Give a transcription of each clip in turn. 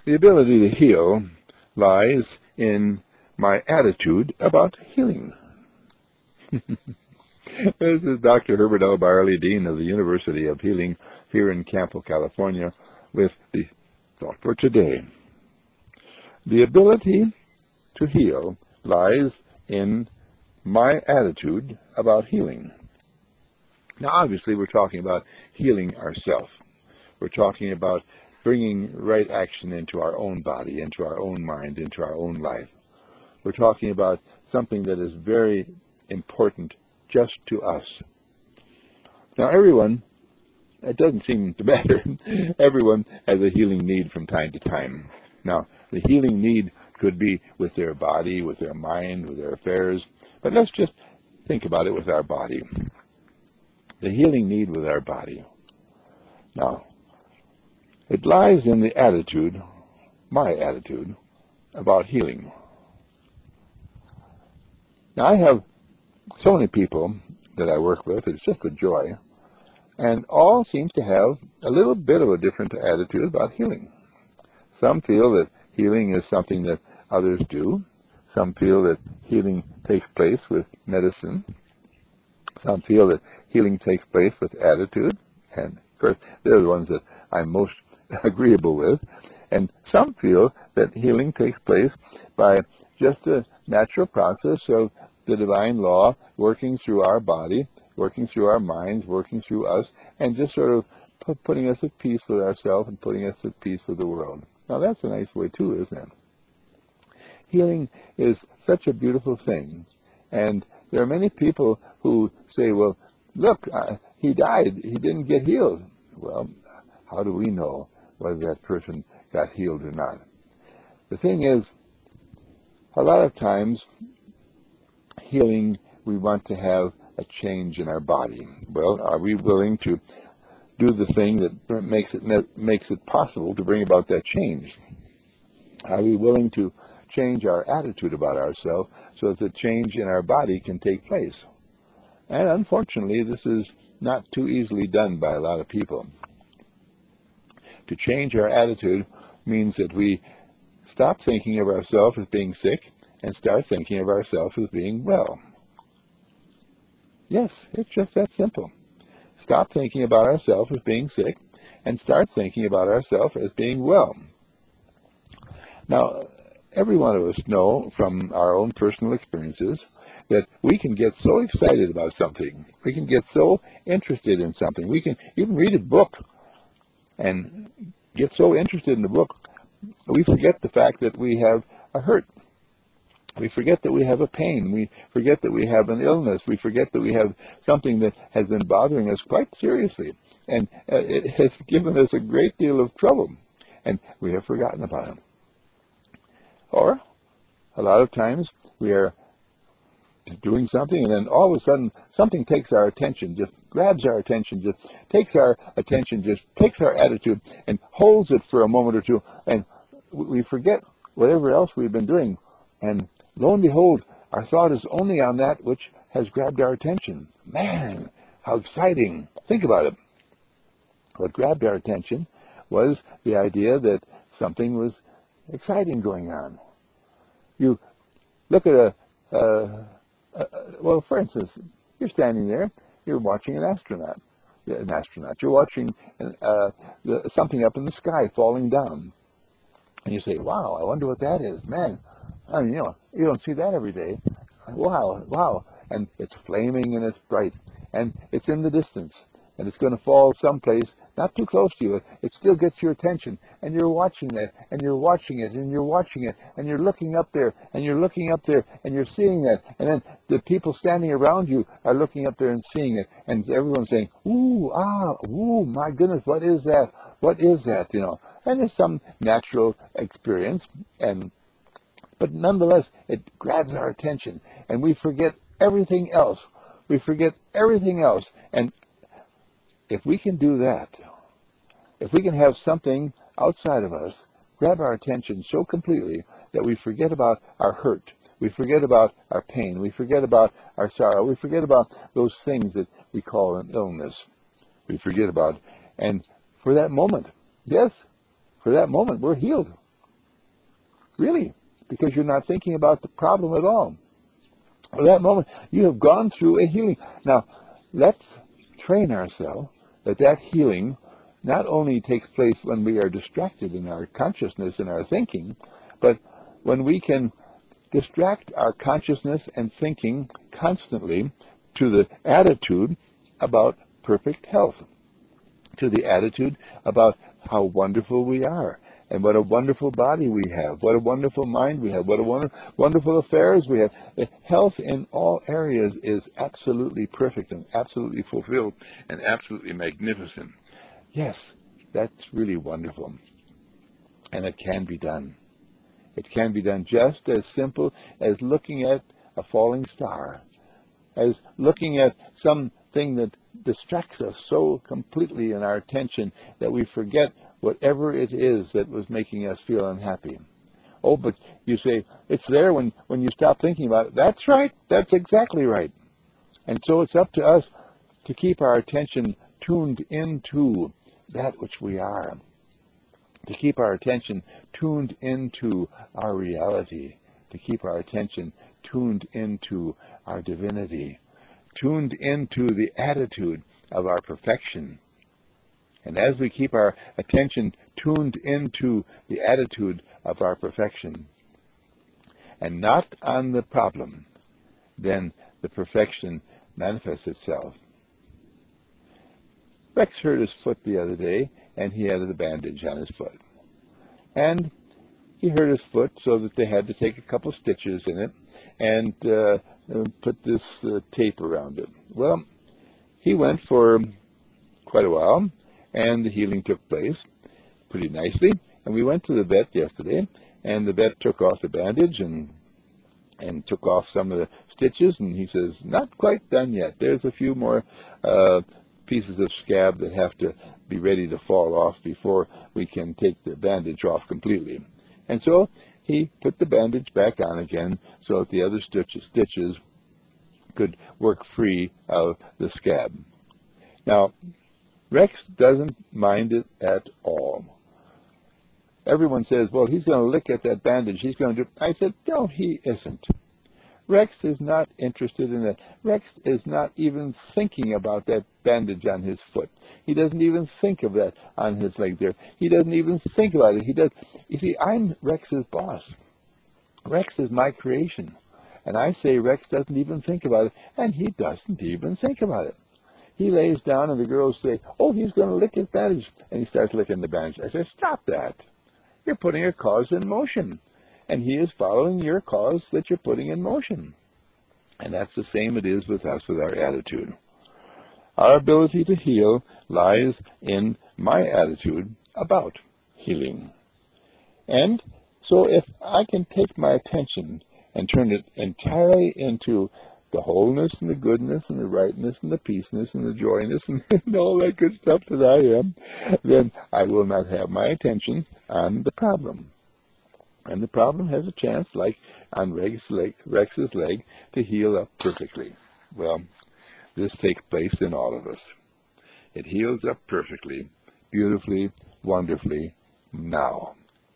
The ability to heal lies in my attitude about healing. This is Dr. Herbert L. Barley, Dean of the University of Healing here in Campo, California, with the thought for today. The ability to heal lies in my attitude about healing. Now, obviously, we're talking about healing ourselves. We're talking about bringing right action into our own body, into our own mind, into our own life. We're talking about something that is very important just to us. Now, everyone, it doesn't seem to matter, everyone has a healing need from time to time. Now, the healing need could be with their body, with their mind, with their affairs, but let's just think about it with our body. The healing need with our body. Now, it lies in the attitude, my attitude, about healing. Now, I have so many people that I work with, it's just a joy, and all seem to have a little bit of a different attitude about healing. Some feel that healing is something that others do. Some feel that healing takes place with medicine. Some feel that healing takes place with attitude, and of course, they're the ones that I'm most agreeable with. And some feel that healing takes place by just a natural process of the divine law working through our body, working through our minds, working through us, and just sort of putting us at peace with ourselves and putting us at peace with the world. Now, that's a nice way, too, isn't it? Healing is such a beautiful thing. And there are many people who say, well, look, he died. He didn't get healed. Well, how do we know whether that person got healed or not? The thing is, a lot of times, healing, we want to have a change in our body. Well, are we willing to do the thing that makes it possible to bring about that change? Are we willing to change our attitude about ourselves so that the change in our body can take place? And unfortunately, this is not too easily done by a lot of people. To change our attitude means that we stop thinking of ourselves as being sick and start thinking of ourselves as being well. Yes, it's just that simple. Stop thinking about ourselves as being sick and start thinking about ourselves as being well. Now, every one of us know from our own personal experiences that we can get so excited about something. We can get so interested in something. We can even read a book and get so interested in the book, we forget the fact that we have a hurt. We forget that we have a pain. We forget that we have an illness. We forget that we have something that has been bothering us quite seriously. And it has given us a great deal of trouble. And we have forgotten about it. Or, a lot of times, we are doing something, and then all of a sudden, something takes our attention, just grabs our attention, just takes our attention, just takes our attitude, and holds it for a moment or two, and we forget whatever else we've been doing. And lo and behold, our thought is only on that which has grabbed our attention. Man, how exciting. Think about it. What grabbed our attention was the idea that something was exciting going on. You look at well, for instance, you're standing there, you're watching an astronaut. You're watching something up in the sky falling down. And you say, wow, I wonder what that is. Man, I mean, you don't see that every day. Wow. And it's flaming and it's bright. And it's in the distance. And it's going to fall someplace not too close to you. It still gets your attention. And you're watching that. And you're watching it. And you're watching it. And you're looking up there. And you're looking up there. And you're seeing that. And then the people standing around you are looking up there and seeing it. And everyone's saying, ooh, my goodness, what is that? What is that? And there's some natural experience. But nonetheless, it grabs our attention. And we forget everything else. And if we can do that, if we can have something outside of us grab our attention so completely that we forget about our hurt, we forget about our pain, we forget about our sorrow, we forget about those things that we call an illness, we forget about. And for that moment, we're healed. Really, because you're not thinking about the problem at all. At that moment, you have gone through a healing. Now, let's train ourselves that healing not only takes place when we are distracted in our consciousness and our thinking, but when we can distract our consciousness and thinking constantly to the attitude about perfect health, to the attitude about how wonderful we are, and what a wonderful body we have, what a wonderful mind we have, what a wonderful affairs we have. Health in all areas is absolutely perfect and absolutely fulfilled and absolutely magnificent. Yes, that's really wonderful. And it can be done. It can be done just as simple as looking at a falling star, as looking at something that distracts us so completely in our attention that we forget whatever it is that was making us feel unhappy. Oh, but you say, it's there when you stop thinking about it. That's right. That's exactly right. And so it's up to us to keep our attention tuned into that which we are, to keep our attention tuned into our reality, to keep our attention tuned into our divinity, tuned into the attitude of our perfection. And as we keep our attention tuned into the attitude of our perfection and not on the problem, then the perfection manifests itself. Rex hurt his foot the other day, and he had a bandage on his foot. And he hurt his foot so that they had to take a couple stitches in it and put this tape around it. Well, he went for quite a while, and the healing took place pretty nicely. And we went to the vet yesterday, and the vet took off the bandage and took off some of the stitches, and he says, not quite done yet. There's a few more pieces of scab that have to be ready to fall off before we can take the bandage off completely. And so he put the bandage back on again so that the other stitches could work free of the scab. Now, Rex doesn't mind it at all. Everyone says, well, he's going to lick at that bandage. He's going to do... I said, no, he isn't. Rex is not interested in that. Rex is not even thinking about that bandage on his foot. He doesn't even think of that on his leg there. He doesn't even think about it. You see, I'm Rex's boss. Rex is my creation. And I say Rex doesn't even think about it, and he doesn't even think about it. He lays down, and the girls say, oh, he's going to lick his bandage. And he starts licking the bandage. I say, stop that. You're putting a cause in motion. And he is following your cause that you're putting in motion. And that's the same it is with us, with our attitude. Our ability to heal lies in my attitude about healing. And so if I can take my attention and turn it entirely into the wholeness and the goodness and the rightness and the peaceness and the joyness and all that good stuff that I am, then I will not have my attention on the problem. And the problem has a chance, like on Rex's leg, to heal up perfectly. Well, this takes place in all of us. It heals up perfectly, beautifully, wonderfully, now.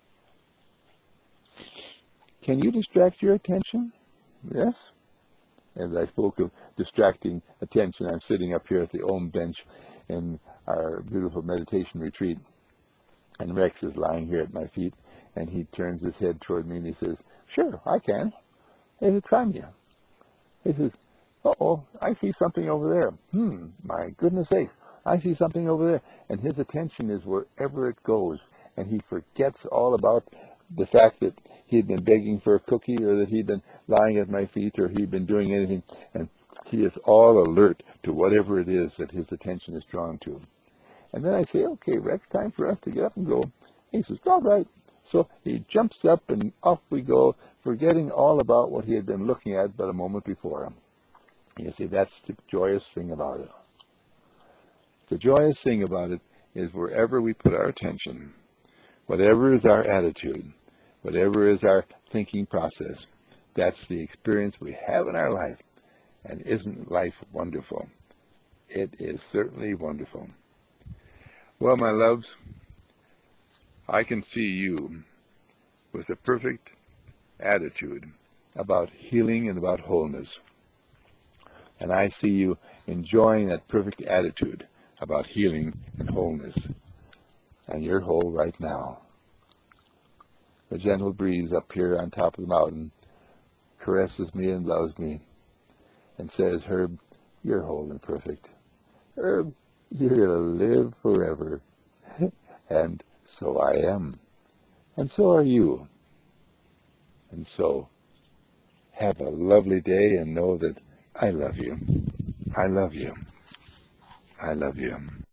Can you distract your attention? Yes. As I spoke of distracting attention, I'm sitting up here at the Om bench in our beautiful meditation retreat, and Rex is lying here at my feet. And he turns his head toward me and he says, sure, I can. He said, try me. He says, uh-oh, I see something over there. My goodness sakes, I see something over there. And his attention is wherever it goes. And he forgets all about the fact that he'd been begging for a cookie or that he'd been lying at my feet or he'd been doing anything. And he is all alert to whatever it is that his attention is drawn to. And then I say, okay, Rex, time for us to get up and go. He says, all right. So he jumps up and off we go, forgetting all about what he had been looking at but a moment before. You see, that's the joyous thing about it. The joyous thing about it is wherever we put our attention, whatever is our attitude, whatever is our thinking process, that's the experience we have in our life. And isn't life wonderful? It is certainly wonderful. Well, my loves, I can see you with a perfect attitude about healing and about wholeness. And I see you enjoying that perfect attitude about healing and wholeness. And you're whole right now. The gentle breeze up here on top of the mountain caresses me and loves me and says, Herb, you're whole and perfect. Herb, you're going to live forever. And so I am. And so are you. And so have a lovely day and know that I love you. I love you. I love you.